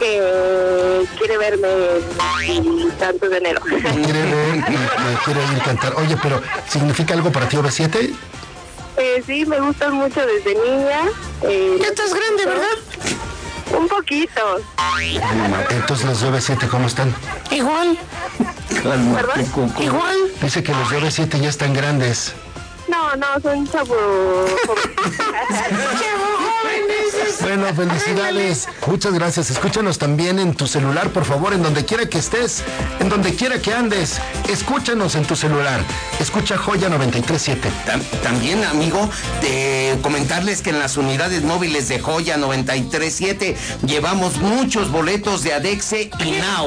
que quiere verme el tanto de enero. Quiere ver y quiere ir a cantar. Oye, pero ¿significa algo para ti OV7? Sí, me gustan mucho desde niña. Ya estás grande, ¿verdad? Un poquito. Entonces los de OV7, ¿cómo están? Igual. Cálmate, Coco. Igual. Dice que los de OV7 ya están grandes. No, son chavos. Bueno, felicidades. Muchas gracias. Escúchanos también en tu celular, por favor, en donde quiera que estés, en donde quiera que andes. Escúchanos en tu celular. Escucha Joya 93.7. También, amigo, comentarles que en las unidades móviles de Joya 93.7 llevamos muchos boletos de Adexe y Now.